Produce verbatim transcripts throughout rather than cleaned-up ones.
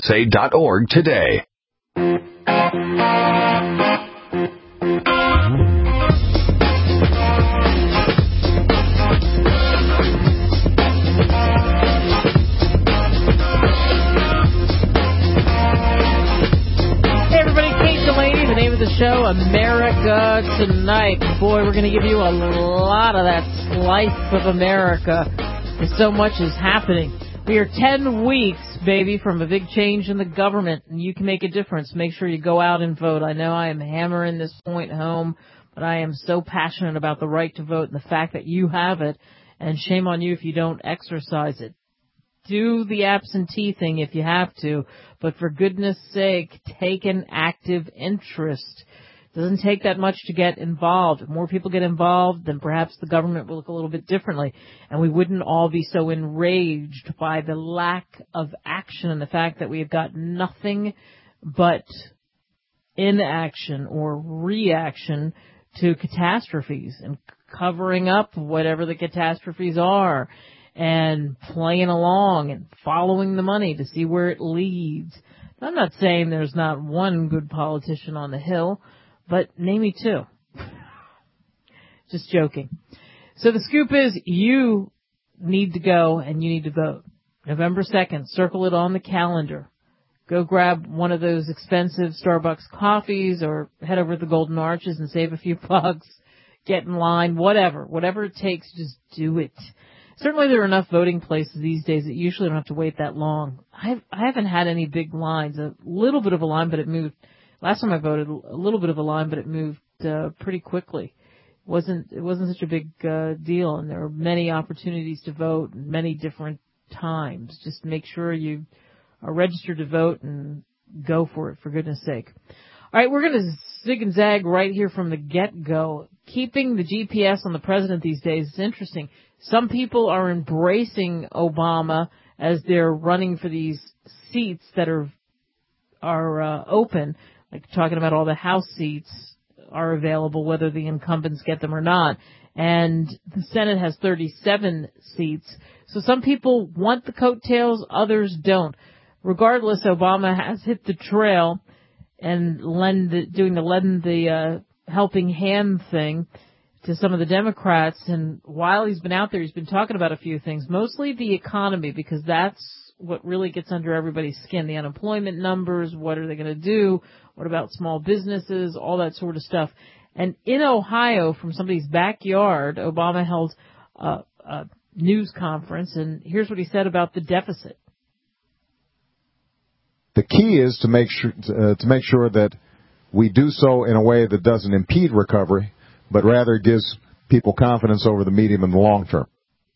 say dot org today. Show America Tonight. Boy, we're going to give you a lot of that slice of America. Because so much is happening. We are ten weeks, baby, from a big change in the government, and you can make a difference. Make sure you go out and vote. I know I am hammering this point home, but I am so passionate about the right to vote and the fact that you have it, and shame on you if you don't exercise it. Do the absentee thing if you have to, but for goodness sake, take an active interest. It doesn't take that much to get involved. If more people get involved, then perhaps the government will look a little bit differently, and we wouldn't all be so enraged by the lack of action and the fact that we have got nothing but inaction or reaction to catastrophes and covering up whatever the catastrophes are, and playing along and following the money to see where it leads. I'm not saying there's not one good politician on the Hill, but name me two. Just joking. So the scoop is you need to go and you need to vote. November second, circle it on the calendar. Go grab one of those expensive Starbucks coffees or head over to the Golden Arches and save a few bucks. Get in line, whatever. Whatever it takes, just do it. Certainly there are enough voting places these days that you usually don't have to wait that long. I've, I haven't had any big lines. A little bit of a line, but it moved. Last time I voted, a little bit of a line, but it moved uh, pretty quickly. It wasn't, it wasn't such a big uh, deal, and there were many opportunities to vote, many different times. Just make sure you are registered to vote and go for it, for goodness sake. All right, we're going to zig and zag right here from the get-go. Keeping the G P S on the president these days is interesting. Some people are embracing Obama as they're running for these seats that are are uh, open, like talking about all the House seats are available, whether the incumbents get them or not. And the Senate has thirty-seven seats. So some people want the coattails, others don't. Regardless, Obama has hit the trail and lend the, doing the lend the uh, helping hand thing to some of the Democrats, and while he's been out there, he's been talking about a few things, mostly the economy, because that's what really gets under everybody's skin. The unemployment numbers, what are they going to do? What about small businesses? All that sort of stuff. And in Ohio, from somebody's backyard, Obama held a, a news conference, and here's what he said about the deficit. The key is to make sure uh, to make sure that we do so in a way that doesn't impede recovery, but rather gives people confidence over the medium and the long term.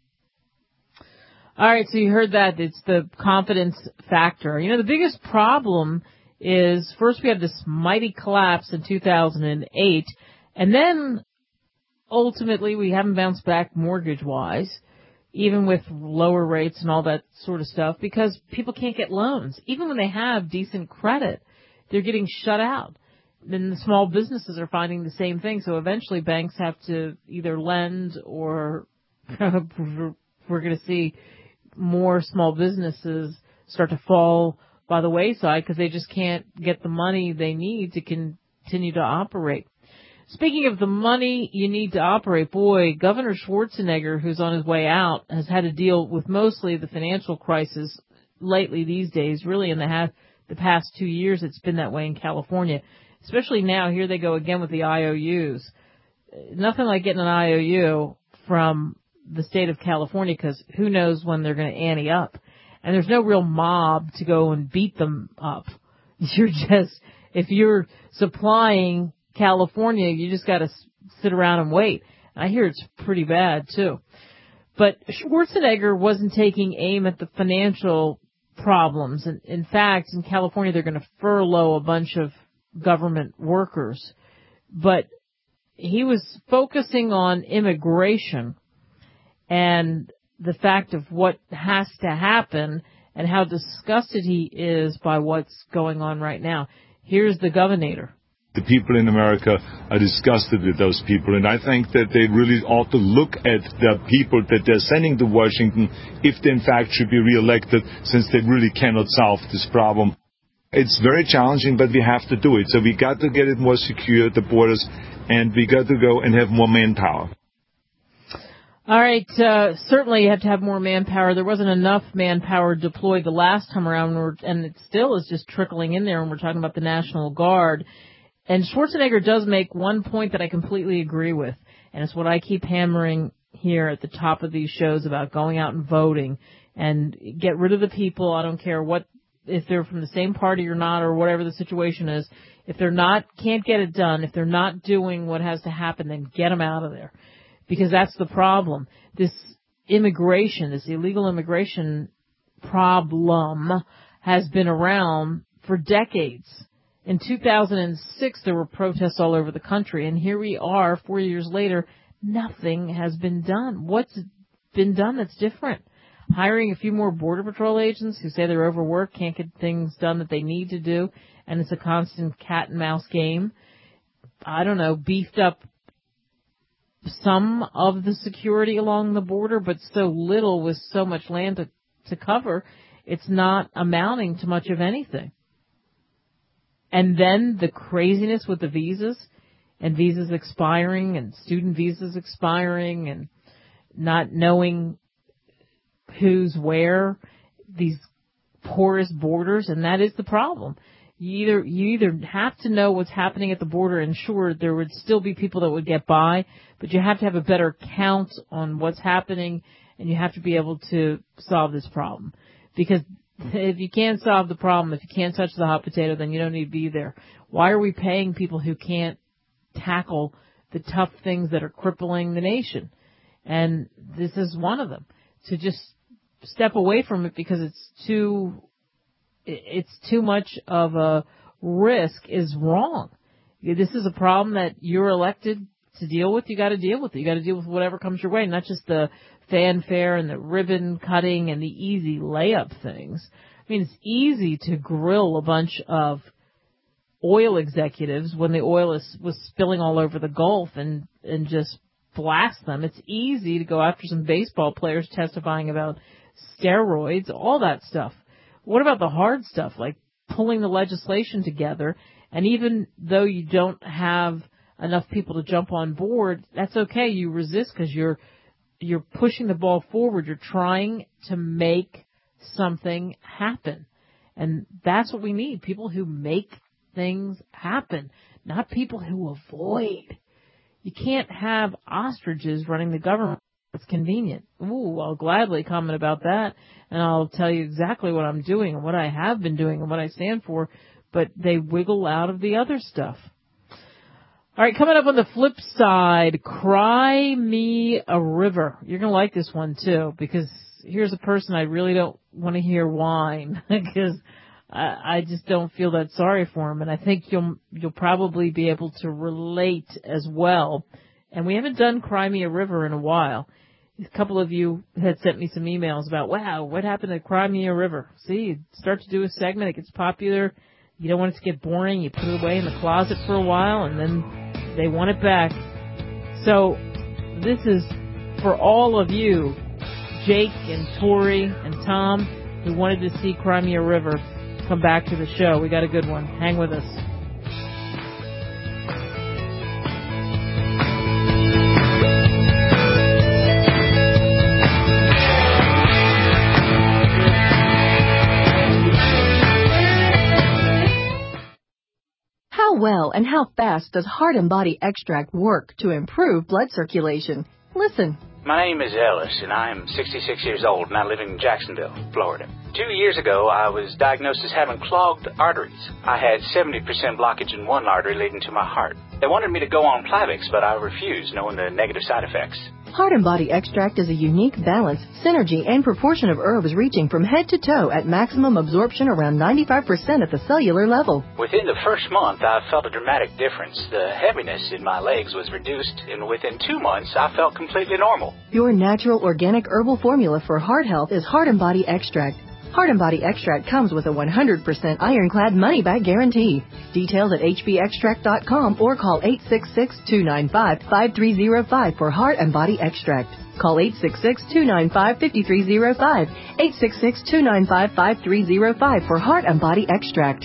All right, so you heard that. It's the confidence factor. You know, the biggest problem is, first we had this mighty collapse in two thousand eight, and then ultimately we haven't bounced back mortgage-wise, even with lower rates and all that sort of stuff, because people can't get loans. Even when they have decent credit, they're getting shut out. Then the small businesses are finding the same thing. So eventually banks have to either lend, or we're going to see more small businesses start to fall by the wayside because they just can't get the money they need to continue to operate. Speaking of the money you need to operate, boy, Governor Schwarzenegger, who's on his way out, has had to deal with mostly the financial crisis lately these days. Really in the, ha- the past two years it's been that way in California. Especially now, here they go again with the I O Us. Nothing like getting an I O U from the state of California, because who knows when they're going to ante up. And there's no real mob to go and beat them up. You're just, if you're supplying California, you just got to sit around and wait. And I hear it's pretty bad, too. But Schwarzenegger wasn't taking aim at the financial problems. And in fact, in California, they're going to furlough a bunch of government workers, but he was focusing on immigration and the fact of what has to happen and how disgusted he is by what's going on right now. Here's the governor. The people in America are disgusted with those people, and I think that they really ought to look at the people that they're sending to Washington if they in fact should be reelected, since they really cannot solve this problem. It's very challenging, but we have to do it. So we got to get it more secure at the borders, and we got to go and have more manpower. All right. Uh, certainly you have to have more manpower. There wasn't enough manpower deployed the last time around, and it still is just trickling in there when we're talking about the National Guard. And Schwarzenegger does make one point that I completely agree with, and it's what I keep hammering here at the top of these shows about going out and voting and get rid of the people. I don't care what, if they're from the same party or not, or whatever the situation is. If they're not, can't get it done, if they're not doing what has to happen, then get them out of there. Because that's the problem. This immigration, this illegal immigration problem has been around for decades. In two thousand six, there were protests all over the country, and here we are, four years later, nothing has been done. What's been done that's different? Hiring a few more Border Patrol agents who say they're overworked, can't get things done that they need to do, and it's a constant cat and mouse game. I don't know, beefed up some of the security along the border, but so little with so much land to, to cover, it's not amounting to much of anything. And then the craziness with the visas, and visas expiring, and student visas expiring, and not knowing who's where, these porous borders, and that is the problem. You either you either have to know what's happening at the border, and sure, there would still be people that would get by, but you have to have a better count on what's happening, and you have to be able to solve this problem. Because if you can't solve the problem, if you can't touch the hot potato, then you don't need to be there. Why are we paying people who can't tackle the tough things that are crippling the nation? And this is one of them. To just step away from it because it's too, it's too much of a risk is wrong. This is a problem that you're elected to deal with. You got to deal with it. You got to deal with whatever comes your way, not just the fanfare and the ribbon cutting and the easy layup things. I mean, it's easy to grill a bunch of oil executives when the oil is, was spilling all over the Gulf and, and just blast them. It's easy to go after some baseball players testifying about steroids, all that stuff. What about the hard stuff, like pulling the legislation together? And even though you don't have enough people to jump on board, that's okay. You resist because you're you're pushing the ball forward. You're trying to make something happen. And that's what we need, people who make things happen, not people who avoid. You can't have ostriches running the government. It's convenient. Ooh, I'll gladly comment about that, and I'll tell you exactly what I'm doing and what I have been doing and what I stand for, but they wiggle out of the other stuff. All right, coming up on the flip side, Cry Me a River. You're going to like this one, too, because here's a person I really don't want to hear whine, because I, I just don't feel that sorry for him, and I think you'll you'll probably be able to relate as well. And we haven't done Cry Me a River in a while. A couple of you had sent me some emails about, wow, what happened to Cry Me a River? See, you start to do a segment, it gets popular, you don't want it to get boring, you put it away in the closet for a while, and then they want it back. So this is for all of you, Jake and Tori and Tom, who wanted to see Cry Me a River come back to the show. We got a good one. Hang with us. How well and how fast does Heart and Body Extract work to improve blood circulation? Listen. My name is Ellis, and I am sixty-six years old, and I live in Jacksonville, Florida. Two years ago, I was diagnosed as having clogged arteries. I had seventy percent blockage in one artery leading to my heart. They wanted me to go on Plavix, but I refused, knowing the negative side effects. Heart and Body Extract is a unique balance, synergy, and proportion of herbs reaching from head to toe at maximum absorption around ninety-five percent at the cellular level. Within the first month, I felt a dramatic difference. The heaviness in my legs was reduced, and within two months, I felt completely normal. Your natural organic herbal formula for heart health is Heart and Body Extract. Heart and Body Extract comes with a one hundred percent ironclad money-back guarantee. Details at h b extract dot com or call eight six six, two nine five, five three zero five for Heart and Body Extract. Call eight six six, two nine five, five three zero five, eight six six, two nine five, five three zero five for Heart and Body Extract.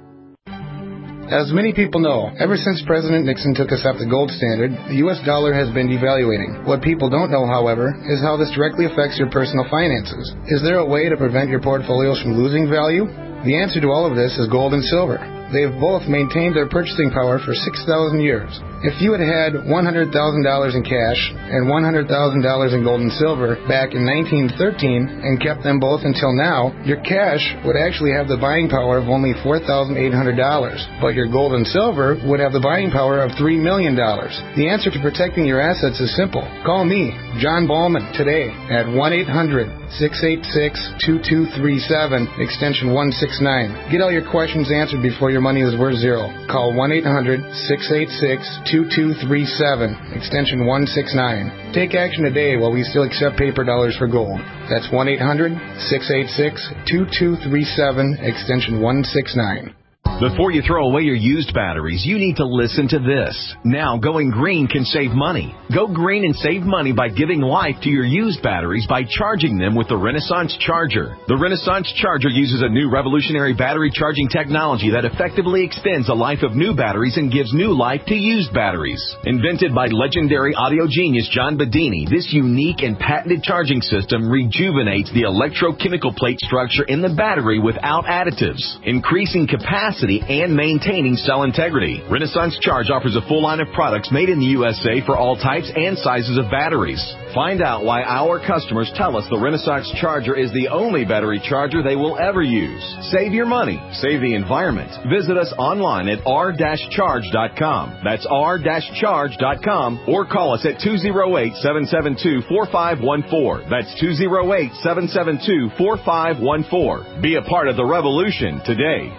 As many people know, ever since President Nixon took us up the gold standard, the U S dollar has been devaluating. What people don't know, however, is how this directly affects your personal finances. Is there a way to prevent your portfolios from losing value? The answer to all of this is gold and silver. They have both maintained their purchasing power for six thousand years. If you had had one hundred thousand dollars in cash and one hundred thousand dollars in gold and silver back in nineteen thirteen and kept them both until now, your cash would actually have the buying power of only four thousand eight hundred dollars, but your gold and silver would have the buying power of three million dollars. The answer to protecting your assets is simple. Call me, John Ballman, today at one eight hundred, six eight six, two two three seven, extension one six nine. Get all your questions answered before your money is worth zero. Call one eight hundred, six eight six, two two three seven, extension one six nine. Take action today while we still accept paper dollars for gold. That's one eight hundred, six eight six, two two three seven, extension one six nine. Before you throw away your used batteries, you need to listen to this. Now, going green can save money. Go green and save money by giving life to your used batteries by charging them with the Renaissance Charger. The Renaissance Charger uses a new revolutionary battery charging technology that effectively extends the life of new batteries and gives new life to used batteries. Invented by legendary audio genius John Bedini, this unique and patented charging system rejuvenates the electrochemical plate structure in the battery without additives, increasing capacity and maintaining cell integrity. Renaissance Charge offers a full line of products made in the U S A for all types and sizes of batteries. Find out why our customers tell us the Renaissance Charger is the only battery charger they will ever use. Save your money. Save the environment. Visit us online at r dash charge dot com. That's r dash charge dot com or call us at two oh eight, seven seven two, four five one four. That's two oh eight, seven seven two, four five one four. Be a part of the revolution today.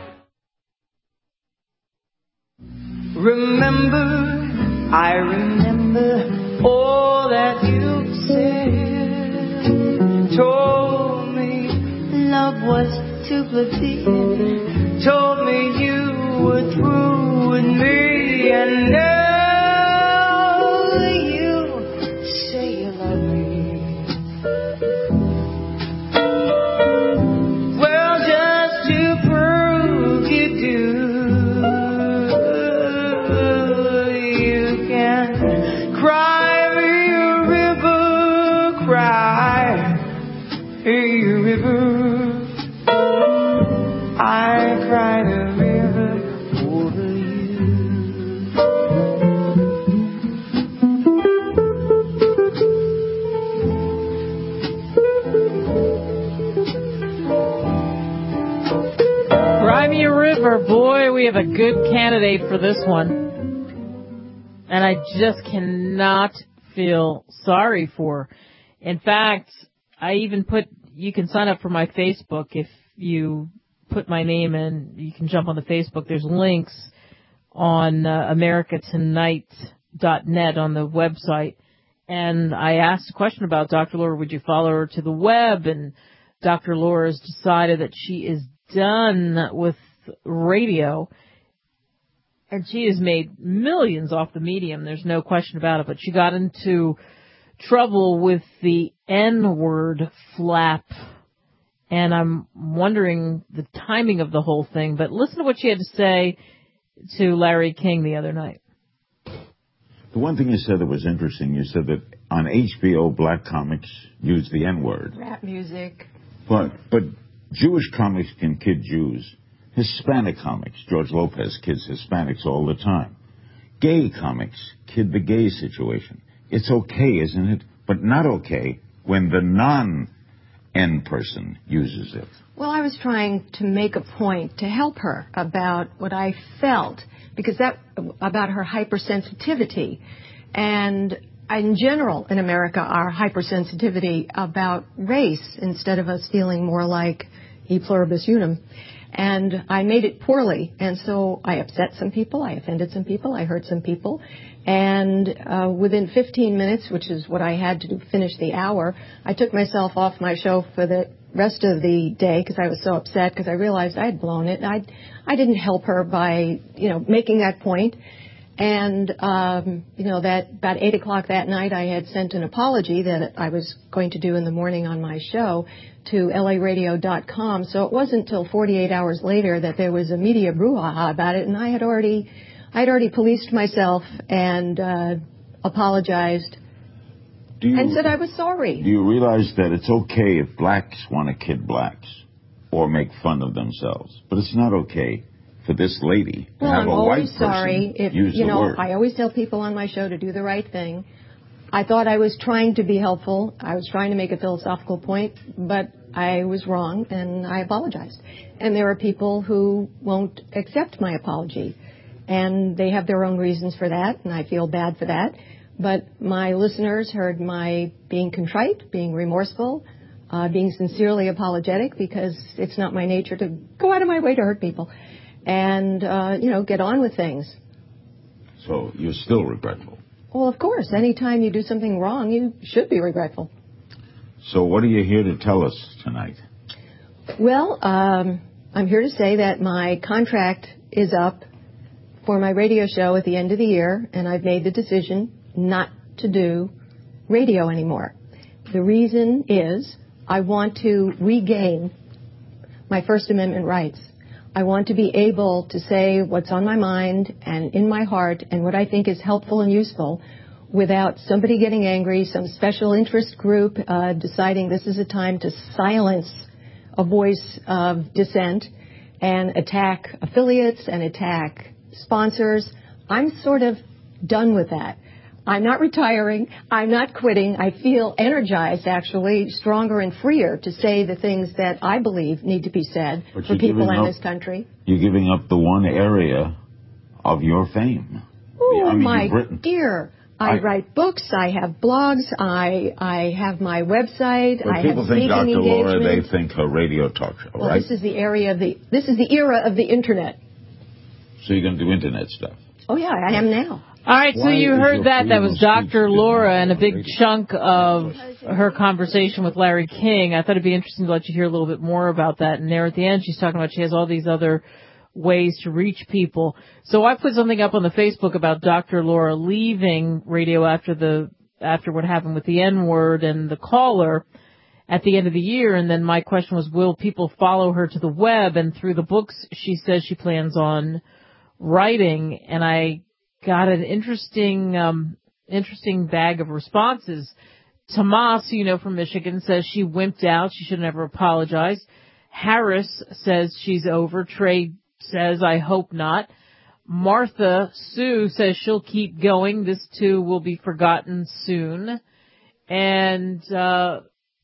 Remember, I remember all that you said. Told me love was too plebeian. Told me you were through with me, and now you say you love me. Well, just to prove you do, cry me a river, cry me a river. I cried a river over you. Cry me a river. Boy, we have a good candidate for this one. And I just cannot feel sorry for her. In fact, I even put, you can sign up for my Facebook if you put my name in. You can jump on the Facebook. There's links on uh, america tonight dot net on the website. And I asked a question about Doctor Laura, would you follow her to the web? And Doctor Laura has decided that she is done with radio. And she has made millions off the medium. There's no question about it. But she got into trouble with the N-word flap. And I'm wondering the timing of the whole thing. But listen to what she had to say to Larry King the other night. The one thing you said that was interesting, you said that on H B O, black comics use the N-word. Rap music. But, but Jewish comics can kid Jews. Hispanic comics, George Lopez kids Hispanics all the time. Gay comics kid the gay situation. It's okay, isn't it? But not okay when the non-N person uses it. Well, I was trying to make a point to help her about what I felt, because that, about her hypersensitivity. And in general, in America, our hypersensitivity about race, instead of us feeling more like e pluribus unum. And I made it poorly, and so I upset some people, I offended some people, I hurt some people, and uh, within fifteen minutes, which is what I had to do, finish the hour, I took myself off my show for the rest of the day because I was so upset because I realized I had blown it. I I didn't help her by, you know, making that point. And, um, you know, that about eight o'clock that night, I had sent an apology that I was going to do in the morning on my show to L A radio dot com. So it wasn't until forty-eight hours later that there was a media brouhaha about it, and I had already, I had already policed myself and uh, apologized do you, and said I was sorry. Do you realize that it's okay if blacks want to kid blacks or make fun of themselves, but it's not okay for this lady to well, have I'm a white always person sorry if, use you the know, word? I always tell people on my show to do the right thing. I thought I was trying to be helpful. I was trying to make a philosophical point, but I was wrong, and I apologized. And there are people who won't accept my apology, and they have their own reasons for that, and I feel bad for that. But my listeners heard my being contrite, being remorseful, uh, being sincerely apologetic, because it's not my nature to go out of my way to hurt people. And, uh, you know, get on with things. So you're still regretful? Well, of course. Anytime you do something wrong, you should be regretful. So what are you here to tell us tonight? Well, um, I'm here to say that my contract is up for my radio show at the end of the year, and I've made the decision not to do radio anymore. The reason is I want to regain my First Amendment rights. I want to be able to say what's on my mind and in my heart and what I think is helpful and useful without somebody getting angry, some special interest group uh, deciding this is a time to silence a voice of dissent and attack affiliates and attack sponsors. I'm sort of done with that. I'm not retiring. I'm not quitting. I feel energized, actually, stronger and freer to say the things that I believe need to be said But for people in up, this country. You're giving up the one area of your fame. Oh, I mean, my written, dear. I, I write books. I have blogs. I I have my website. When I people have think Doctor Laura, engagement. they think a radio talk show, well, right? This is the area of the this is the era of the internet. So you're going to do internet stuff? Oh yeah, I am now. All right, Why so you is heard your that. That freedom was of speech Doctor Laura and a big radio? chunk of her conversation with Larry King. I thought it'd be interesting to let you hear a little bit more about that. And there at the end, she's talking about she has all these other ways to reach people. So I put something up on the Facebook about Doctor Laura leaving radio after the after what happened with the N-word and the caller at the end of the year. And then my question was, will people follow her to the web? And through the books she says she plans on writing. And I got an interesting, um, interesting bag of responses. Tomas, you know, from Michigan, says she wimped out. She should never apologize. Harris says she's over. Trey says, I hope not. Martha Sue says she'll keep going. This too will be forgotten soon. And, uh,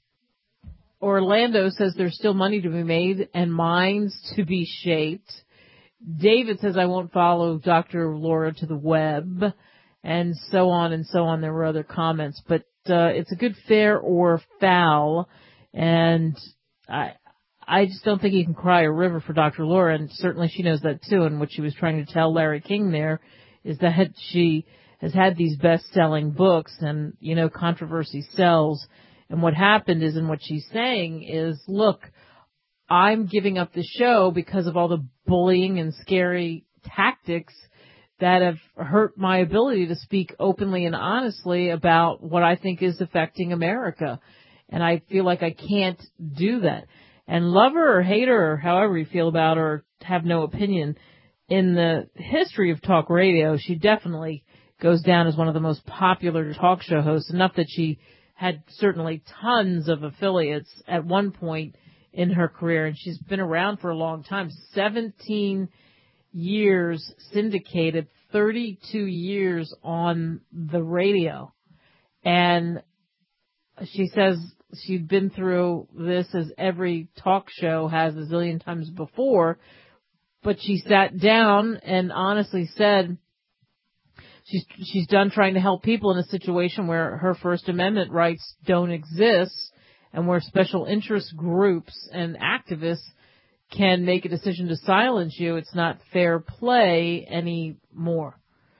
Orlando says there's still money to be made and minds to be shaped. David says, I won't follow Doctor Laura to the web, and so on and so on. There were other comments, but uh, it's a good fair or foul, and I I just don't think you can cry a river for Doctor Laura, and certainly she knows that too, and what she was trying to tell Larry King there is that she has had these best-selling books, and, you know, controversy sells, and what happened is, and what she's saying is, look, I'm giving up the show because of all the bullying and scary tactics that have hurt my ability to speak openly and honestly about what I think is affecting America. And I feel like I can't do that. And love her or hate her or however you feel about her or have no opinion, in the history of talk radio, she definitely goes down as one of the most popular talk show hosts, enough that she had certainly tons of affiliates at one point in her career, and she's been around for a long time. seventeen years syndicated, thirty-two years on the radio. And she says she'd been through this as every talk show has a zillion times before, but she sat down and honestly said she's she's done trying to help people in a situation where her First Amendment rights don't exist, and where special interest groups and activists can make a decision to silence you. It's not fair play anymore.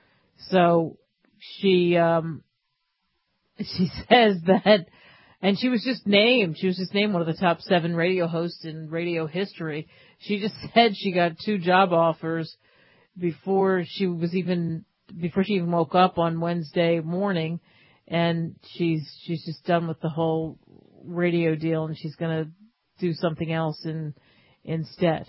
So she, um, she says that, and she was just named, she was just named one of the top seven radio hosts in radio history. She just said she got two job offers before she was even, before she even woke up on Wednesday morning, and she's, she's just done with the whole radio deal, and she's gonna do something else in, instead.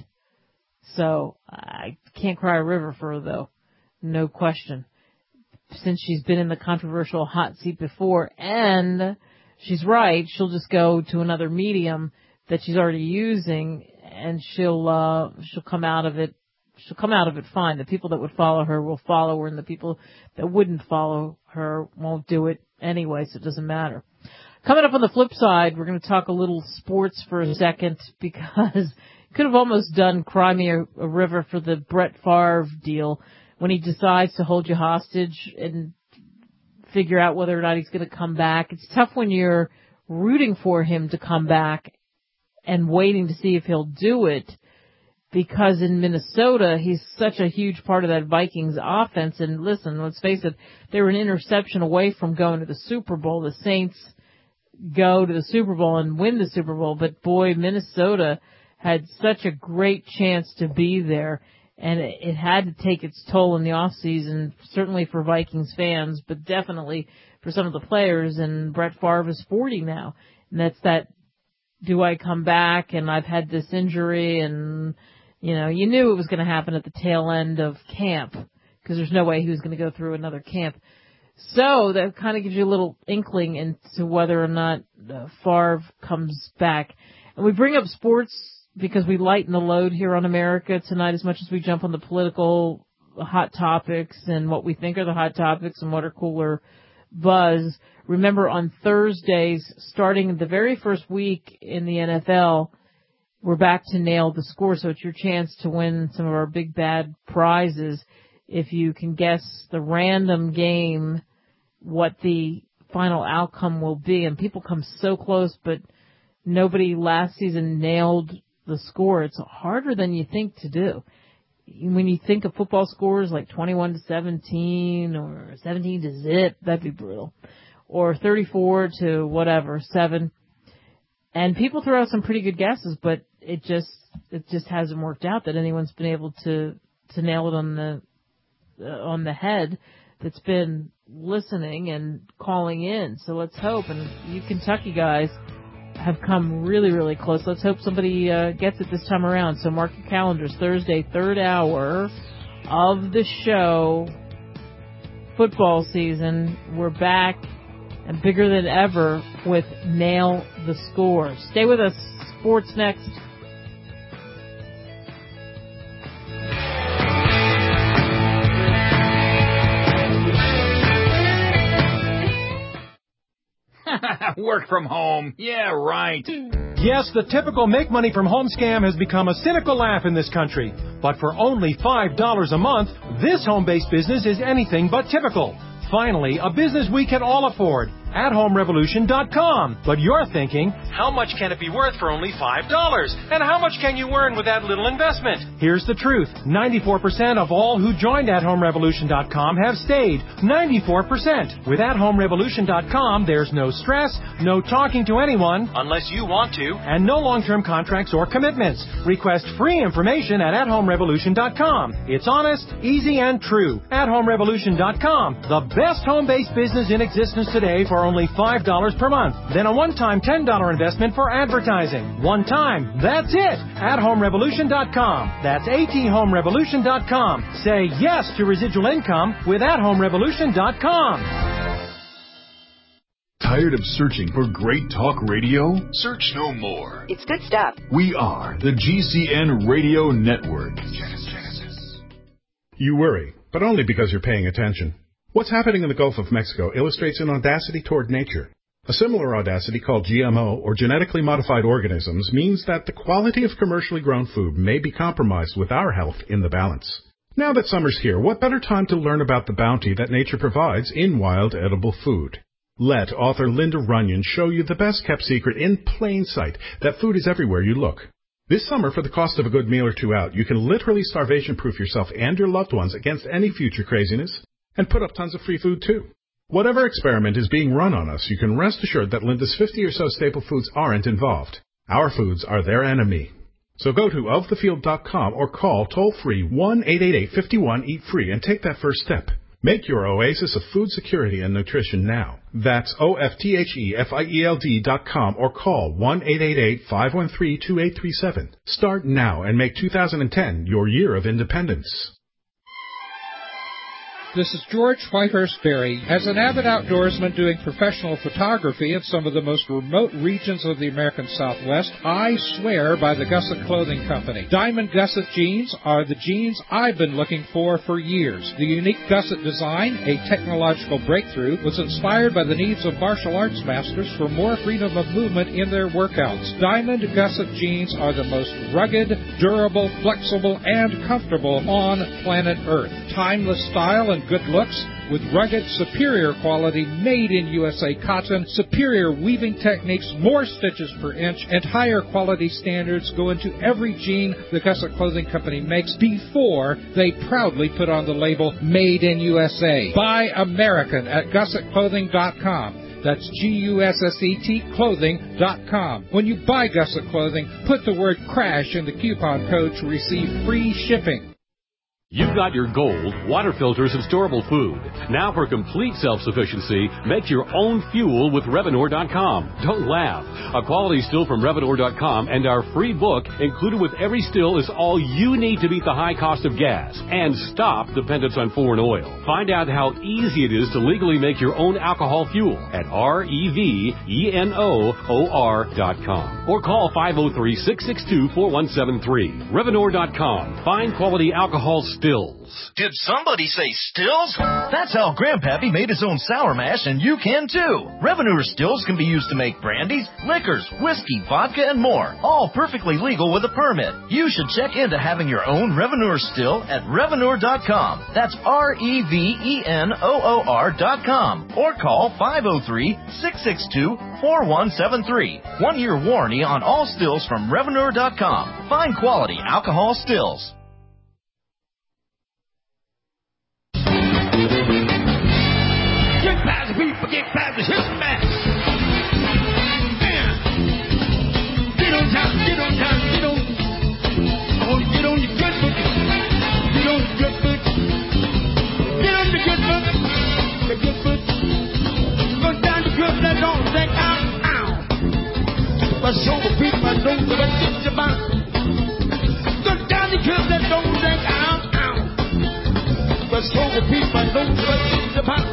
So, I can't cry a river for her though. No question. Since she's been in the controversial hot seat before, and she's right, she'll just go to another medium that she's already using, and she'll uh she'll come out of it she'll come out of it fine. The people that would follow her will follow her, and the people that wouldn't follow her won't do it anyway, so it doesn't matter. Coming up on the flip side, we're going to talk a little sports for a second, because could have almost done Cry Me a, a River for the Brett Favre deal, when he decides to hold you hostage and figure out whether or not he's going to come back. It's tough when you're rooting for him to come back and waiting to see if he'll do it, because in Minnesota, he's such a huge part of that Vikings offense. And listen, let's face it, they were an interception away from going to the Super Bowl. The Saints go to the Super Bowl and win the Super Bowl, but boy, Minnesota had such a great chance to be there. And it had to take its toll in the off season, certainly for Vikings fans, but definitely for some of the players. And Brett Favre is forty now. And that's that, do I come back? And I've had this injury, and, you know, you knew it was going to happen at the tail end of camp, because there's no way he was going to go through another camp. So that kind of gives you a little inkling into whether or not uh, Favre comes back. And we bring up sports because we lighten the load here on America tonight, as much as we jump on the political hot topics and what we think are the hot topics and water cooler buzz. Remember, on Thursdays, starting the very first week in the N F L, we're back to nail the score. So it's your chance to win some of our big bad prizes. If you can guess the random game, what the final outcome will be. And people come so close, but nobody last season nailed the score. It's harder than you think to do. When you think of football scores like twenty-one to seventeen or seventeen to zip, that'd be brutal. Or thirty-four to whatever, seven. And people throw out some pretty good guesses, but it just, it just hasn't worked out that anyone's been able to, to nail it on the, uh, on the head that's been listening and calling in. So let's hope. And you Kentucky guys have come really, really close. Let's hope somebody uh, gets it this time around. So mark your calendars. Thursday, third hour of the show, football season. We're back and bigger than ever with Nail the Score. Stay with us. Sports next. Work from home. Yeah, right. Yes, the typical make money from home scam has become a cynical laugh in this country. But for only five dollars a month, this home-based business is anything but typical. Finally, a business we can all afford. At home revolution dot com. But you're thinking, how much can it be worth for only five dollars? And how much can you earn with that little investment? Here's the truth. ninety-four percent of all who joined at home revolution dot com have stayed. ninety-four percent. With at home revolution dot com, there's no stress, no talking to anyone, unless you want to, and no long-term contracts or commitments. Request free information at at home revolution dot com. It's honest, easy, and true. at home revolution dot com. The best home-based business in existence today for only five dollars per month. Then a one-time ten dollars investment for advertising. One time. That's it. at home revolution dot com. That's at home revolution dot com. Say yes to residual income with at home revolution dot com. Tired of searching for great talk radio? Search no more. It's good stuff. We are the G C N Radio Network. Genesis. You worry, but only because you're paying attention. What's happening in the Gulf of Mexico illustrates an audacity toward nature. A similar audacity called G M O, or genetically modified organisms, means that the quality of commercially grown food may be compromised with our health in the balance. Now that summer's here, what better time to learn about the bounty that nature provides in wild edible food? Let author Linda Runyon show you the best-kept secret in plain sight, that food is everywhere you look. This summer, for the cost of a good meal or two out, you can literally starvation-proof yourself and your loved ones against any future craziness and put up tons of free food, too. Whatever experiment is being run on us, you can rest assured that Linda's fifty or so staple foods aren't involved. Our foods are their enemy. So go to of the field dot com or call toll-free one eight eight eight, five one, eat free and take that first step. Make your oasis of food security and nutrition now. That's O F T H E F I E L D dot com or call one eight eight eight, five one three, two eight three seven. Start now and make two thousand ten your year of independence. This is George Whitehurst Berry. As an avid outdoorsman doing professional photography in some of the most remote regions of the American Southwest, I swear by the Gusset Clothing Company. Diamond Gusset jeans are the jeans I've been looking for for years. The unique Gusset design, a technological breakthrough, was inspired by the needs of martial arts masters for more freedom of movement in their workouts. Diamond Gusset jeans are the most rugged, durable, flexible, and comfortable on planet Earth. Timeless style and good looks with rugged, superior quality, made in U S A cotton, superior weaving techniques, more stitches per inch, and higher quality standards go into every jean the Gusset Clothing Company makes before they proudly put on the label Made in U S A. Buy American at Gusset Clothing dot com. That's G U S S E T clothing dot com. When you buy Gusset Clothing, put the word CRASH in the coupon code to receive free shipping. You've got your gold, water filters, and storable food. Now for complete self-sufficiency, make your own fuel with Revenor dot com. Don't laugh. A quality still from Revenor dot com and our free book included with every still is all you need to beat the high cost of gas and stop dependence on foreign oil. Find out how easy it is to legally make your own alcohol fuel at R E V E N O O R dot com or call five oh three, six six two, four one seven three. Revenor dot com. Find quality alcohol stills. Did somebody say stills? That's how Grandpappy made his own sour mash, and you can too. Revenor stills can be used to make brandies, liquors, whiskey, vodka, and more. All perfectly legal with a permit. You should check into having your own Revenor still at Revenor dot com. That's R E V E N O O R dot com. Or call five oh three, six six two, four one seven three. One year warranty on all stills from Revenor dot com. Fine quality alcohol stills. Get past the people, get past the history man. Get on time, get on time, get on. I want to get on your good foot. Get on your good foot. Get on the good foot. The good foot. Go down the good, that don't think out, out. But show the people I know that I get your mind. Go down the good, that don't think out, out. But show the people I know that I get your mind.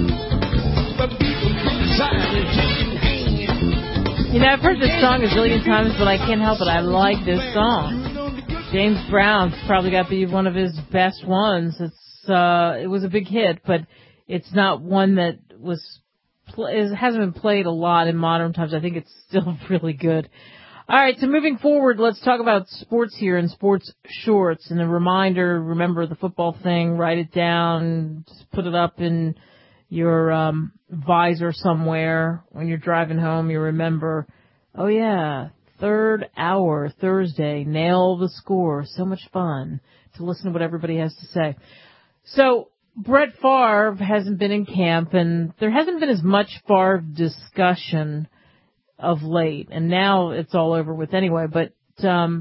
You know, I've heard this song a zillion times, but I can't help it. I like this song. James Brown's probably got to be one of his best ones. It's uh, it was a big hit, but it's not one that was pl- it hasn't been played a lot in modern times. I think it's still really good. All right, so moving forward, let's talk about sports here and sports shorts. And a reminder: remember the football thing. Write it down. Just put it up in your um, visor somewhere. When you're driving home, you remember, oh yeah, third hour, Thursday, nail the score. So much fun to listen to what everybody has to say. So Brett Favre hasn't been in camp, and there hasn't been as much Favre discussion of late, and now it's all over with anyway. But um,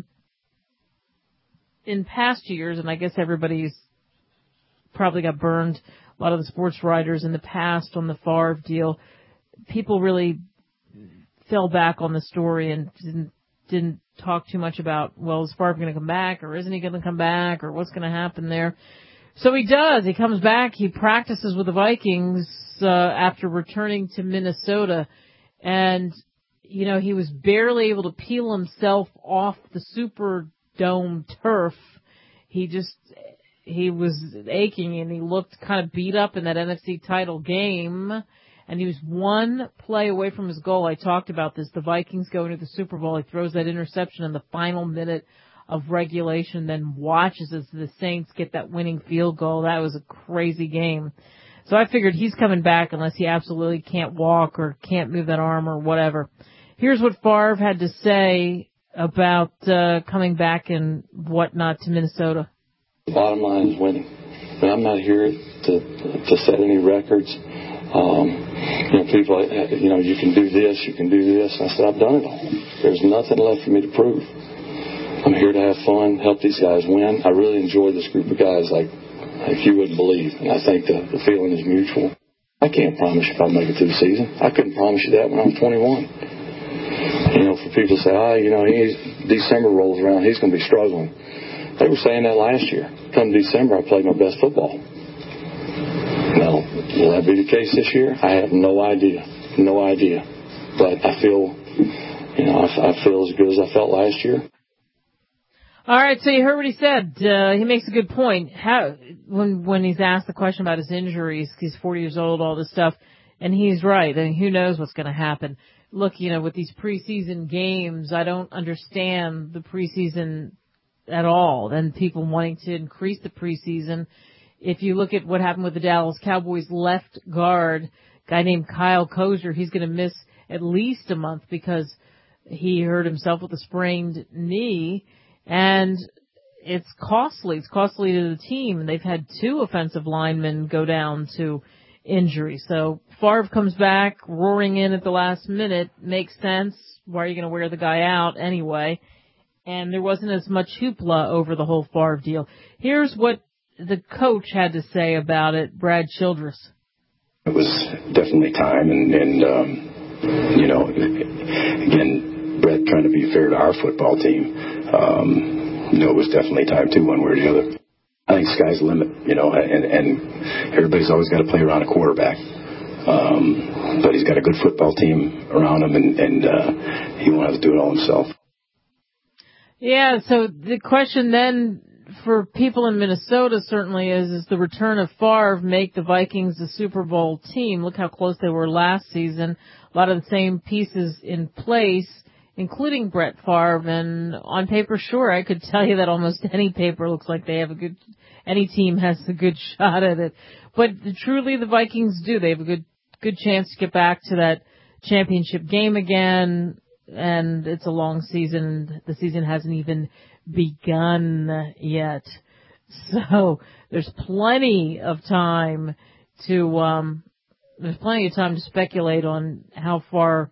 in past years, and I guess everybody's probably got burned, a lot of the sports writers in the past on the Favre deal, people really fell back on the story and didn't, didn't talk too much about, well, is Favre going to come back or isn't he going to come back or what's going to happen there? So he does. He comes back. He practices with the Vikings uh, after returning to Minnesota. And, you know, he was barely able to peel himself off the Superdome turf. He just... He was aching and he looked kind of beat up in that N F C title game, and he was one play away from his goal. I talked about this. The Vikings go into the Super Bowl. He throws that interception in the final minute of regulation, then watches as the Saints get that winning field goal. That was a crazy game. So I figured he's coming back unless he absolutely can't walk or can't move that arm or whatever. Here's what Favre had to say about uh, coming back and whatnot to Minnesota. The bottom line is winning. But I'm not here to to set any records. Um, you know, people, you know, you can do this, you can do this. I said, I've done it all. There's nothing left for me to prove. I'm here to have fun, help these guys win. I really enjoy this group of guys like, like you wouldn't believe. And I think the, the feeling is mutual. I can't promise you if I'll make it through the season. I couldn't promise you that when I was twenty-one. You know, for people to say, oh, you know, he's, December rolls around, he's going to be struggling. They were saying that last year. Come December, I played my best football. Now, will that be the case this year? I have no idea. No idea. But I feel, you know, I, I feel as good as I felt last year. All right, so you heard what he said. Uh, he makes a good point. How when when he's asked the question about his injuries, he's forty years old, all this stuff, and he's right. I mean, who knows what's going to happen? Look, you know, with these preseason games, I don't understand the preseason at all. And people wanting to increase the preseason. If you look at what happened with the Dallas Cowboys left guard, guy named Kyle Kozer, he's going to miss at least a month because he hurt himself with a sprained knee. And it's costly. It's costly to the team. And they've had two offensive linemen go down to injury. So Favre comes back, roaring in at the last minute. Makes sense. Why are you going to wear the guy out anyway? And there wasn't as much hoopla over the whole Favre deal. Here's what the coach had to say about it, Brad Childress. It was definitely time. And, and um, you know, again, Brett trying to be fair to our football team. Um, you know, it was definitely time too, one way or the other. I think sky's the limit, you know, and, and everybody's always got to play around a quarterback. Um, but he's got a good football team around him, and, and uh, he won't have to do it all himself. Yeah, so the question then for people in Minnesota certainly is, is the return of Favre make the Vikings a Super Bowl team? Look how close they were last season. A lot of the same pieces in place, including Brett Favre, and on paper, sure, I could tell you that almost any paper looks like they have a good, any team has a good shot at it. But truly, the Vikings do. They have a good, good chance to get back to that championship game again, and it's a long season. The season hasn't even begun yet. So, there's plenty of time to, um, there's plenty of time to speculate on how far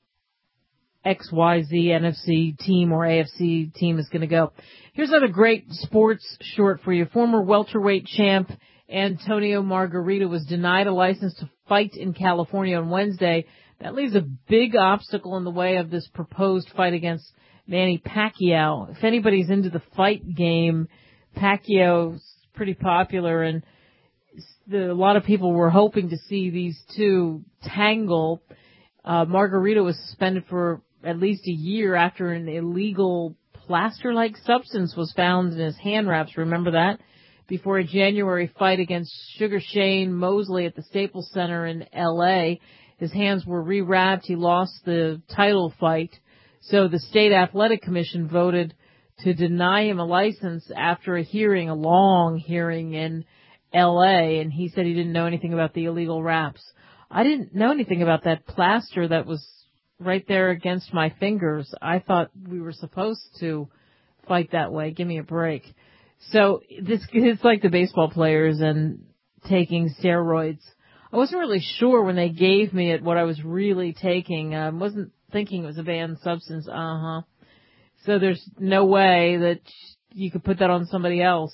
X Y Z N F C team or A F C team is going to go. Here's another great sports short for you. Former welterweight champ Antonio Margarito was denied a license to fight in California on Wednesday. That leaves a big obstacle in the way of this proposed fight against Manny Pacquiao. If anybody's into the fight game, Pacquiao's pretty popular, and the, a lot of people were hoping to see these two tangle. Uh, Margarito was suspended for at least a year after an illegal plaster-like substance was found in his hand wraps. Remember that? Before a January fight against Sugar Shane Mosley at the Staples Center in L A, his hands were rewrapped. He lost the title fight. So the State Athletic Commission voted to deny him a license after a hearing, a long hearing in L A, and he said he didn't know anything about the illegal wraps. I didn't know anything about that plaster that was right there against my fingers. I thought we were supposed to fight that way. Give me a break. So this it's like the baseball players and taking steroids. I wasn't really sure when they gave me it what I was really taking. I wasn't thinking it was a banned substance. Uh-huh. So there's no way that you could put that on somebody else.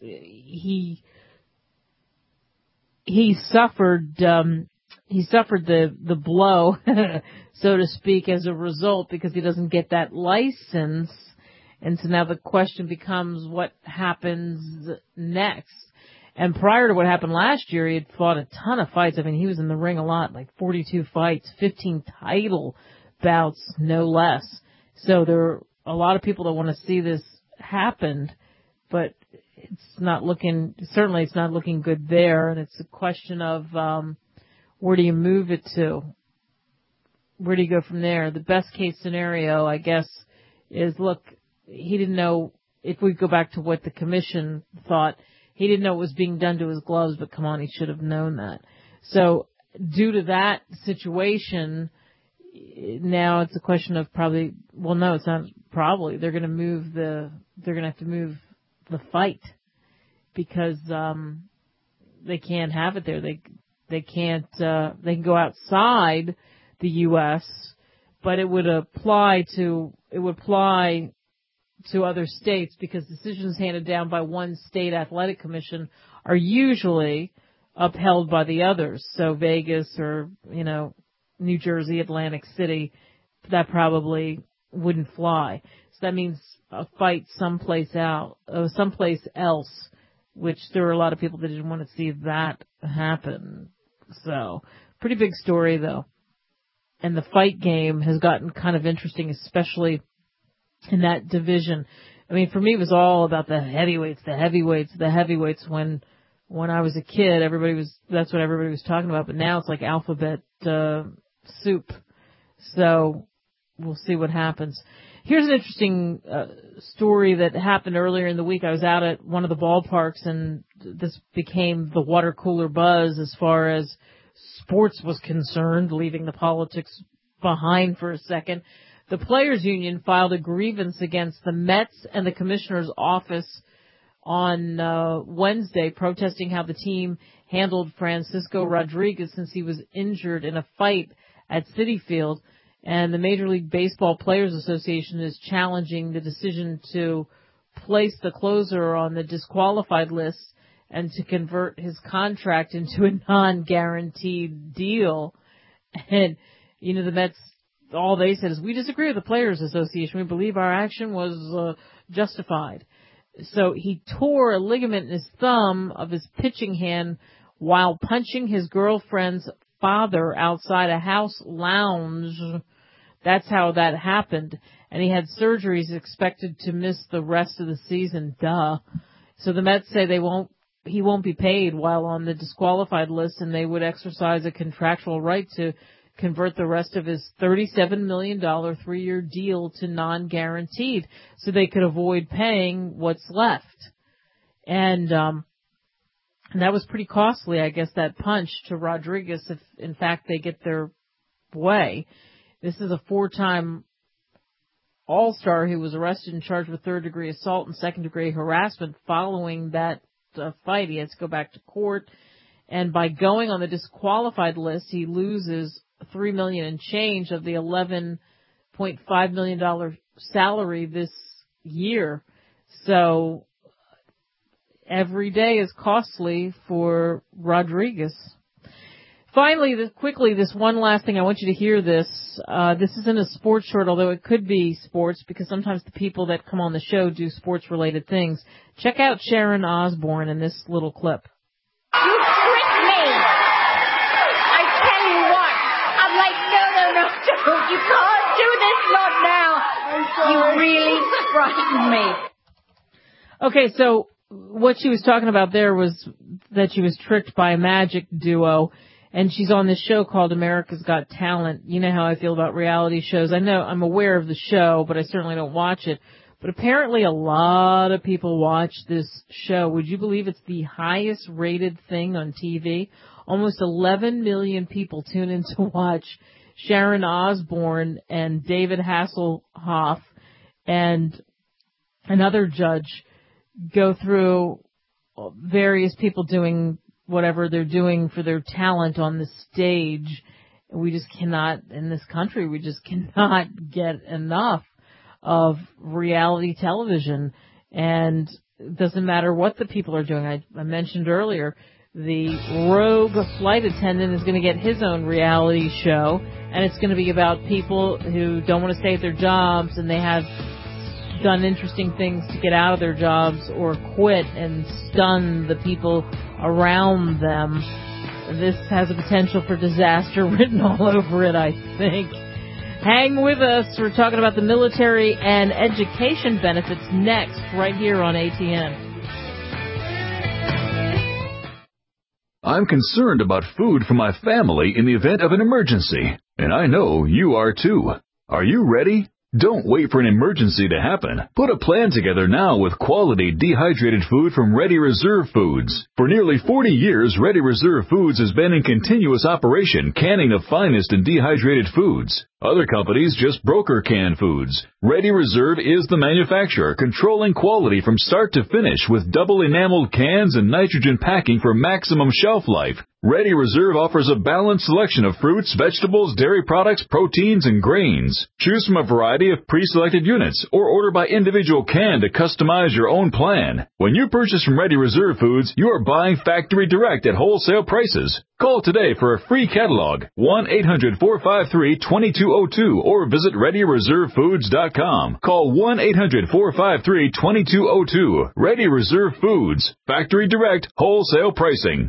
He he suffered um He suffered the, the blow, so to speak, as a result because he doesn't get that license. And so now the question becomes what happens next. And prior to what happened last year, he had fought a ton of fights. I mean, he was in the ring a lot, like forty-two fights, fifteen title bouts, no less. So there are a lot of people that want to see this happen, but it's not looking, certainly it's not looking good there. And it's a question of, um, where do you move it to? Where do you go from there? The best case scenario, I guess, is, look, he didn't know, if we go back to what the commission thought, he didn't know what was being done to his gloves, but come on, he should have known that. So due to that situation, now it's a question of probably, well, no, it's not a probably they're going to move the they're going to have to move the fight because um, they can't have it there. They they can't uh, they can go outside the U S, but it would apply to it would apply to other states because decisions handed down by one state athletic commission are usually upheld by the others. So Vegas or, you know, New Jersey, Atlantic City, that probably wouldn't fly. So that means a fight someplace out, uh, someplace else, which there were a lot of people that didn't want to see that happen. So pretty big story though. And the fight game has gotten kind of interesting, especially in that division. I mean, for me, it was all about the heavyweights, the heavyweights, the heavyweights. When when I was a kid, everybody was that's what everybody was talking about. But now it's like alphabet uh, soup. So we'll see what happens. Here's an interesting uh, story that happened earlier in the week. I was out at one of the ballparks, and this became the water cooler buzz as far as sports was concerned, leaving the politics behind for a second. The Players Union filed a grievance against the Mets and the Commissioner's office on uh, Wednesday, protesting how the team handled Francisco Rodriguez since he was injured in a fight at Citi Field. And the Major League Baseball Players Association is challenging the decision to place the closer on the disqualified list and to convert his contract into a non-guaranteed deal. And, you know, the Mets, all they said is, we disagree with the Players Association. We believe our action was uh, justified. So he tore a ligament in his thumb of his pitching hand while punching his girlfriend's father outside a house lounge. That's how that happened. And he had surgery. He's expected to miss the rest of the season. Duh. So the Mets say they won't, he won't be paid while on the disqualified list, and they would exercise a contractual right to convert the rest of his thirty-seven million dollars three-year deal to non-guaranteed so they could avoid paying what's left. And, um, and that was pretty costly, I guess, that punch to Rodriguez if, in fact, they get their way. This is a four-time All-Star who was arrested and charged with third-degree assault and second-degree harassment following that uh, fight. He has to go back to court. And by going on the disqualified list, he loses three million dollars and change of the eleven point five million dollars salary this year. So every day is costly for Rodriguez. Finally, this, quickly, this one last thing. I want you to hear this. Uh, this isn't a sports short, although it could be sports, because sometimes the people that come on the show do sports-related things. Check out Sharon Osbourne in this little clip. You tricked me! I tell you what, I'm like, no, no, no, don't. You can't do this, not now. You really frightened me. Okay, so what she was talking about there was that she was tricked by a magic duo, and she's on this show called America's Got Talent. You know how I feel about reality shows. I know I'm aware of the show, but I certainly don't watch it. But apparently a lot of people watch this show. Would you believe it's the highest rated thing on T V? Almost eleven million people tune in to watch Sharon Osbourne and David Hasselhoff and another judge go through various people doing whatever they're doing for their talent on the stage. We just cannot, in this country, we just cannot get enough of reality television. And it doesn't matter what the people are doing. I, I mentioned earlier, the rogue flight attendant is going to get his own reality show, and it's going to be about people who don't want to stay at their jobs, and they have done interesting things to get out of their jobs or quit and stun the people around them. This has a potential for disaster written all over it, I think. Hang with us. We're talking about the military and education benefits next, right here on A T N. I'm concerned about food for my family in the event of an emergency, and I know you are too. Are you ready? Don't wait for an emergency to happen. Put a plan together now with quality dehydrated food from Ready Reserve Foods. For nearly forty years, Ready Reserve Foods has been in continuous operation, canning the finest in dehydrated foods. Other companies just broker canned foods. Ready Reserve is the manufacturer, controlling quality from start to finish with double enameled cans and nitrogen packing for maximum shelf life. Ready Reserve offers a balanced selection of fruits, vegetables, dairy products, proteins, and grains. Choose from a variety of pre-selected units or order by individual can to customize your own plan. When you purchase from Ready Reserve Foods, you are buying factory direct at wholesale prices. Call today for a free catalog, one eight hundred four five three two two zero two, or visit ready reserve foods dot com. Call one eight hundred four five three two two zero two. Ready Reserve Foods. Factory direct, wholesale pricing.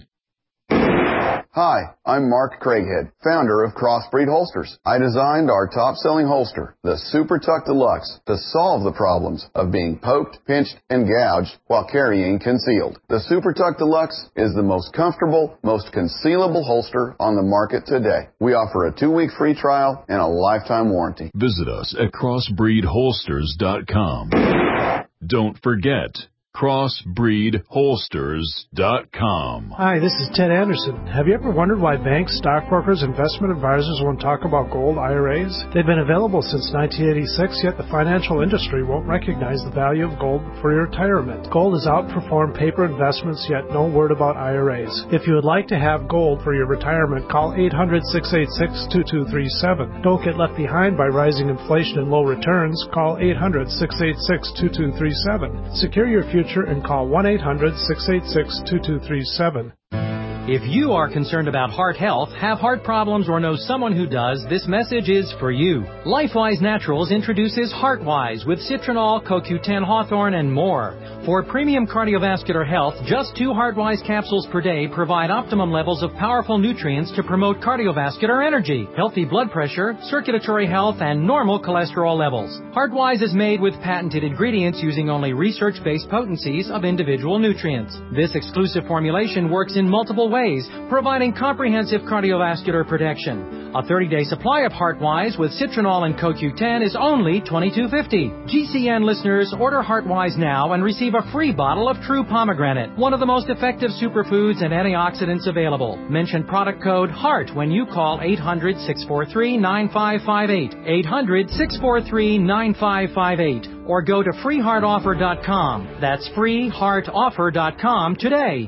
Hi, I'm Mark Craighead, founder of Crossbreed Holsters. I designed our top-selling holster, the Super Tuck Deluxe, to solve the problems of being poked, pinched, and gouged while carrying concealed. The Super Tuck Deluxe is the most comfortable, most concealable holster on the market today. We offer a two-week free trial and a lifetime warranty. Visit us at crossbreed holsters dot com. Don't forget, crossbreed holsters dot com. Hi, this is Ted Anderson. Have you ever wondered why banks, stockbrokers, investment advisors won't talk about gold I R As? They've been available since nineteen eighty-six, yet the financial industry won't recognize the value of gold for your retirement. Gold has outperformed paper investments, yet no word about I R As. If you would like to have gold for your retirement, call eight hundred, six eight six, two two three seven. Don't get left behind by rising inflation and low returns. Call eight hundred, six eight six, two two three seven. Secure your future and call one eight hundred, six eight six, two two three seven. If you are concerned about heart health, have heart problems, or know someone who does, this message is for you. LifeWise Naturals introduces HeartWise with citronal, Co Q ten Hawthorne, and more. For premium cardiovascular health, just two HeartWise capsules per day provide optimum levels of powerful nutrients to promote cardiovascular energy, healthy blood pressure, circulatory health, and normal cholesterol levels. HeartWise is made with patented ingredients using only research-based potencies of individual nutrients. This exclusive formulation works in multiple ways, providing comprehensive cardiovascular protection. A thirty-day supply of HeartWise with citronal and Co Q ten is only twenty-two fifty. G C N listeners, order HeartWise now and receive a free bottle of True Pomegranate, one of the most effective superfoods and antioxidants available. Mention product code HEART when you call eight hundred, six four three, nine five five eight, eight hundred, six four three, nine five five eight, or go to free heart offer dot com. That's free heart offer dot com today.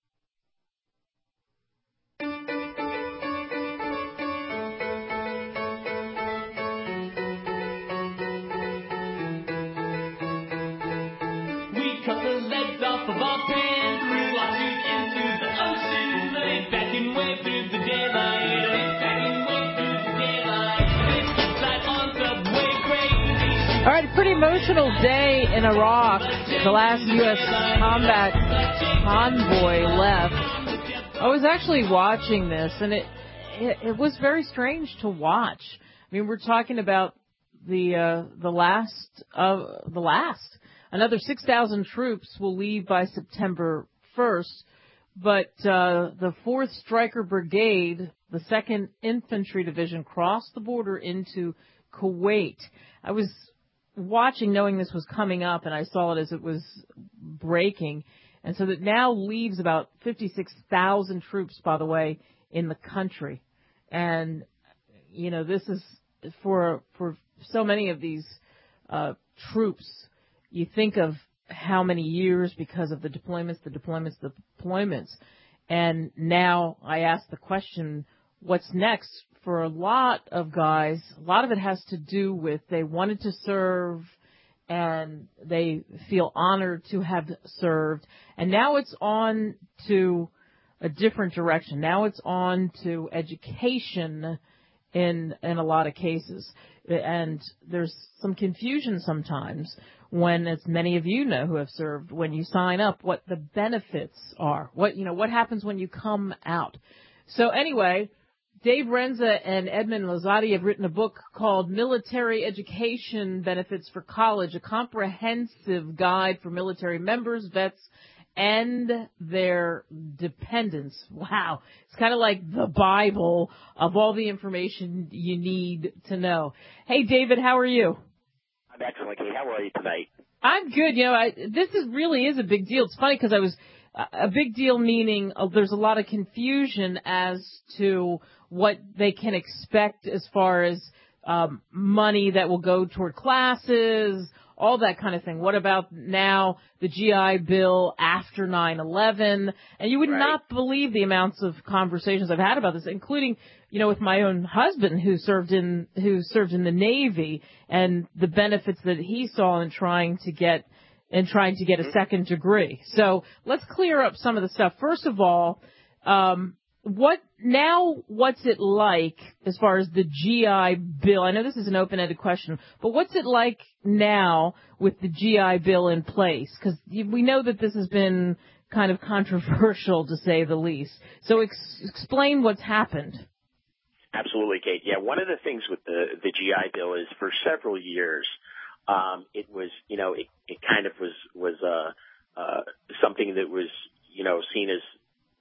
All right, pretty emotional day in Iraq. The last U S combat convoy left. I was actually watching this, and it it, it was very strange to watch. I mean, we're talking about the uh, the last of the last. Another six thousand troops will leave by September first, but uh, the fourth Stryker Brigade, the second Infantry Division, crossed the border into Kuwait. I was watching knowing this was coming up, and I saw it as it was breaking. And so that now leaves about fifty-six thousand troops, by the way, in the country. And, you know, this is for for so many of these uh, troops, you think of how many years because of the deployments, the deployments, the deployments. And now I ask the question, what's next? For a lot of guys, a lot of it has to do with they wanted to serve and they feel honored to have served. And now it's on to a different direction. Now it's on to education in in a lot of cases. And there's some confusion sometimes when, as many of you know who have served, when you sign up, what the benefits are. What, you know, what happens when you come out. So anyway, Dave Renza and Edmund Lozati have written a book called Military Education Benefits for College, a comprehensive guide for military members, vets, and their dependents. Wow. It's kind of like the Bible of all the information you need to know. Hey, David, how are you? I'm excellent, Kate. How are you tonight? I'm good. You know, I, this is really is a big deal. It's funny because I was a big deal meaning uh, there's a lot of confusion as to what they can expect as far as um, money that will go toward classes, all that kind of thing. What about now the G I Bill after nine eleven? And you would Right. not believe the amounts of conversations I've had about this, including, you know, with my own husband who served in who served in the Navy and the benefits that he saw in trying to get in trying to get a second degree. So let's clear up some of the stuff. First of all, um, what now? What's it like as far as the G I Bill? I know this is an open-ended question, but what's it like now with the G I Bill in place? Because we know that this has been kind of controversial, to say the least. So ex- explain what's happened. Absolutely, Kate. Yeah, one of the things with the the G I Bill is for several years, um, it was, you know, it, it kind of was was uh, uh, something that was, you know, seen as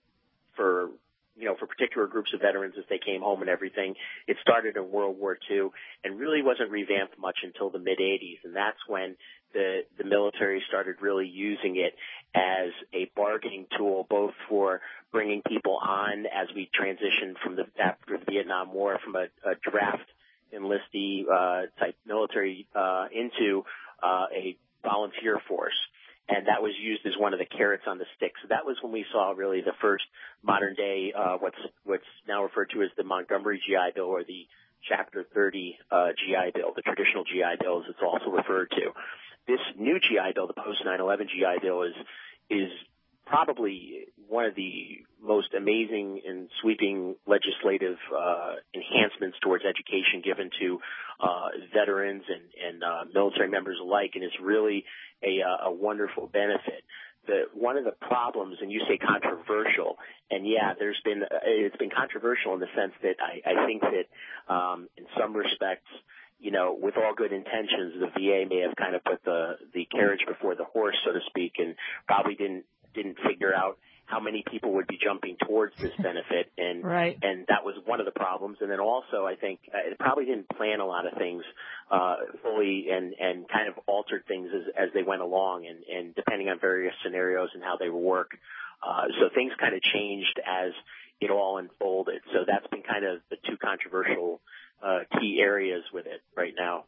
for you know, for particular groups of veterans as they came home and everything. It started in World War Two and really wasn't revamped much until the mid-eighties. And that's when the, the military started really using it as a bargaining tool, both for bringing people on as we transitioned from the, after the Vietnam War from a, a draft enlistee, uh, type military, uh, into, uh, a volunteer force. And that was used as one of the carrots on the stick. So that was when we saw really the first modern day, uh, what's, what's now referred to as the Montgomery G I Bill or the Chapter thirty, uh, G I Bill, the traditional G I Bill as it's also referred to. This new G I Bill, the post nine eleven G I Bill is, is probably one of the most amazing and sweeping legislative, uh, enhancements towards education given to, uh, veterans and, and, uh, military members alike. And it's really a, a wonderful benefit. The, one of the problems, and you say controversial, and yeah, there's been, it's been controversial in the sense that I, I think that, um, in some respects, you know, with all good intentions, the V A may have kind of put the, the carriage before the horse, so to speak, and probably didn't, didn't figure out how many people would be jumping towards this benefit, and right. and that was one of the problems. And then also, I think uh, it probably didn't plan a lot of things uh, fully, and and kind of altered things as as they went along, and and depending on various scenarios and how they would work. Uh, so things kind of changed as it all unfolded. So that's been kind of the two controversial uh, key areas with it right now.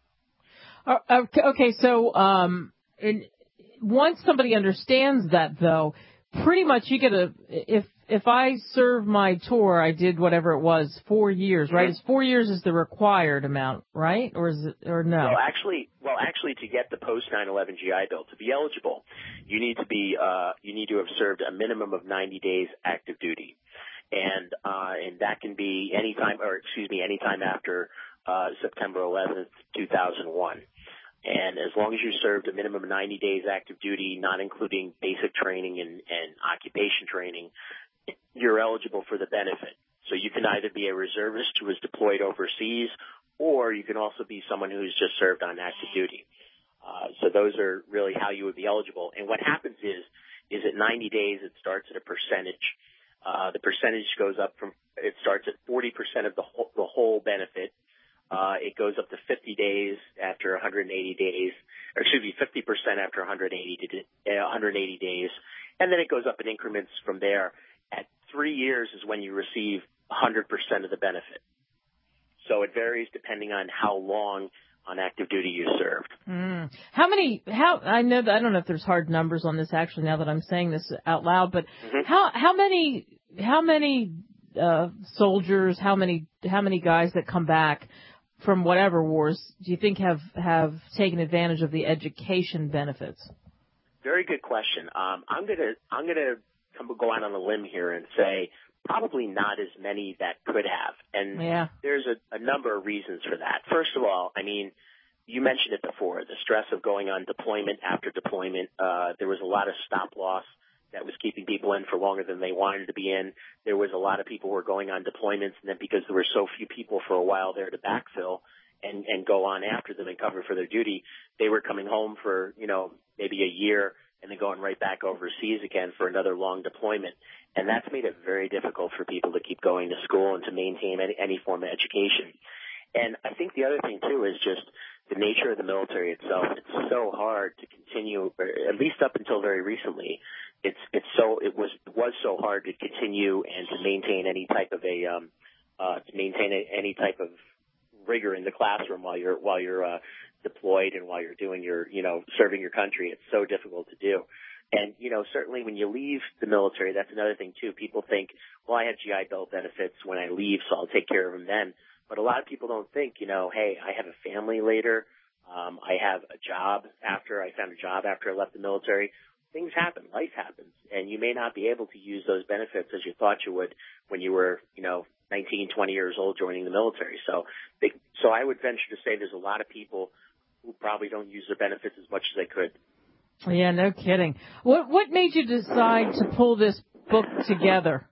Uh, okay, so um, in, once somebody understands that, though, pretty much you get a, if if I serve my tour, I did whatever it was, four years, right? Mm-hmm. It's four years is the required amount, right? Or is it, or no? Well, actually, well, actually, to get the post nine eleven G I Bill, to be eligible, you need to be, uh, you need to have served a minimum of ninety days active duty. And, uh, and that can be any time, or excuse me, any time after, uh, September eleventh, two thousand one. And as long as you served a minimum of ninety days active duty, not including basic training and, and occupation training, you're eligible for the benefit. So you can either be a reservist who is deployed overseas, or you can also be someone who's just served on active duty. Uh, so those are really how you would be eligible. And what happens is, is at ninety days, it starts at a percentage. Uh, the percentage goes up from, it starts at forty percent of the whole, the whole benefit. Uh, it goes up to fifty days after one hundred eighty days, or excuse me, fifty percent after one hundred eighty, uh, one hundred eighty days. And then it goes up in increments from there. At three years is when you receive one hundred percent of the benefit. So it varies depending on how long on active duty you served. Mm. How many, how, I know that, I don't know if there's hard numbers on this actually now that I'm saying this out loud, but mm-hmm. how, how many, how many, uh, soldiers, how many, how many guys that come back from whatever wars do you think have, have taken advantage of the education benefits? Very good question. Um, I'm gonna, I'm gonna come, go out on a limb here and say probably not as many that could have. And yeah. there's a, a number of reasons for that. First of all, I mean, you mentioned it before, the stress of going on deployment after deployment. Uh, there was a lot of stop loss that was keeping people in for longer than they wanted to be in. There was a lot of people who were going on deployments, and then because there were so few people for a while there to backfill and, and go on after them and cover for their duty, they were coming home for, you know, maybe a year and then going right back overseas again for another long deployment. And that's made it very difficult for people to keep going to school and to maintain any, any form of education. And I think the other thing, too, is just the nature of the military itself. It's so hard to continue, or at least up until very recently, it's it's so it was was so hard to continue and to maintain any type of a um, uh, to maintain a, any type of rigor in the classroom while you're while you're uh, deployed and while you're doing your, you know, serving your country. It's so difficult to do. And, you know, certainly when you leave the military, that's another thing, too. People think, well, I have G I Bill benefits when I leave, so I'll take care of them then. But a lot of people don't think, you know, hey, I have a family later. Um, I have a job after I found a job after I left the military. Things happen. Life happens. And you may not be able to use those benefits as you thought you would when you were, you know, nineteen, twenty years old joining the military. So, they, so I would venture to say there's a lot of people who probably don't use their benefits as much as they could. Yeah, no kidding. What what made you decide to pull this book together?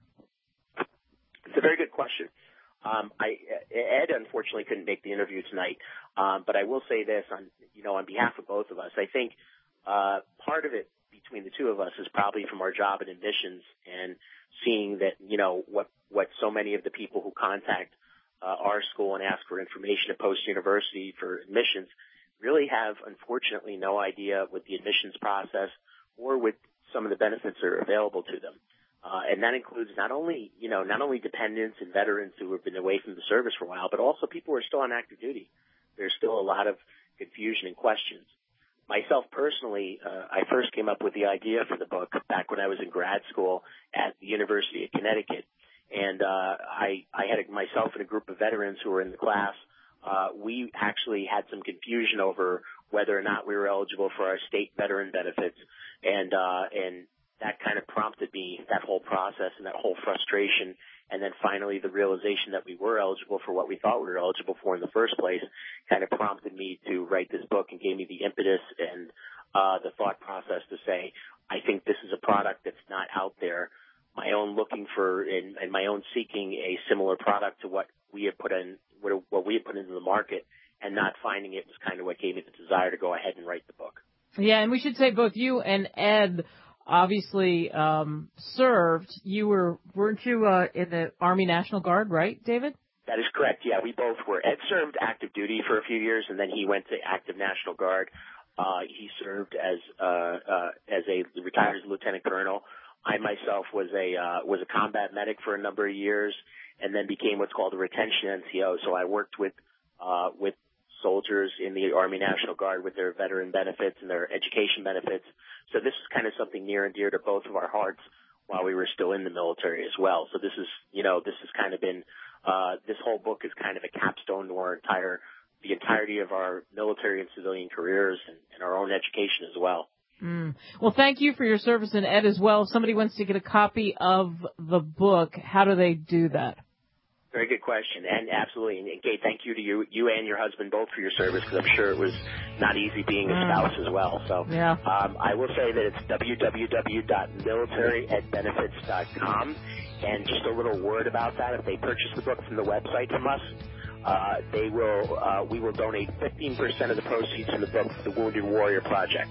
It's a very good question. Um, I, Ed unfortunately couldn't make the interview tonight, um, but I will say this on you know on behalf of both of us. I think uh, part of it between the two of us is probably from our job in admissions and seeing that you know what what so many of the people who contact uh, our school and ask for information at Post University for admissions really have, unfortunately, no idea with the admissions process or with some of the benefits that are available to them. Uh, and that includes not only, you know, not only dependents and veterans who have been away from the service for a while, but also people who are still on active duty. There's still a lot of confusion and questions. Myself personally, uh, I first came up with the idea for the book back when I was in grad school at the University of Connecticut. And uh, I, I had a, myself and a group of veterans who were in the class. Uh, we actually had some confusion over whether or not we were eligible for our state veteran benefits. And, uh, and that kind of prompted me, that whole process and that whole frustration. And then finally the realization that we were eligible for what we thought we were eligible for in the first place kind of prompted me to write this book and gave me the impetus and, uh, the thought process to say, I think this is a product that's not out there. My own looking for and, and my own seeking a similar product to what we have put in, what, what we have put into the market, and not finding it was kind of what gave me the desire to go ahead and write the book. Yeah, and we should say both you and Ed obviously um, served. You were, weren't you uh, in the Army National Guard, right, David? That is correct. Yeah, we both were. Ed served active duty for a few years, and then he went to active National Guard. Uh, he served as uh, uh, as a retired as lieutenant colonel. I myself was a uh, was a combat medic for a number of years, and then became what's called a retention N C O. So I worked with uh, with soldiers in the Army National Guard with their veteran benefits and their education benefits. So this is kind of something near and dear to both of our hearts while we were still in the military as well. So this is, you know, this has kind of been uh, this whole book is kind of a capstone to our entire the entirety of our military and civilian careers and, and our own education as well. Mm. Well, thank you for your service, and Ed as well. If somebody wants to get a copy of the book, how do they do that? Very good question, and absolutely. And Kate, thank you to you, you and your husband both for your service, because I'm sure it was not easy being a spouse as well. So, yeah. um, I will say that it's w w w dot military ed benefits dot com, and just a little word about that: if they purchase the book from the website from us, uh, they will uh, we will donate fifteen percent of the proceeds from the book to the Wounded Warrior Project.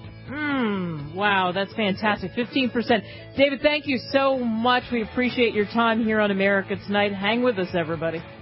Mm, wow, that's fantastic. fifteen percent. David, thank you so much. We appreciate your time here on America Tonight. Hang with us, everybody.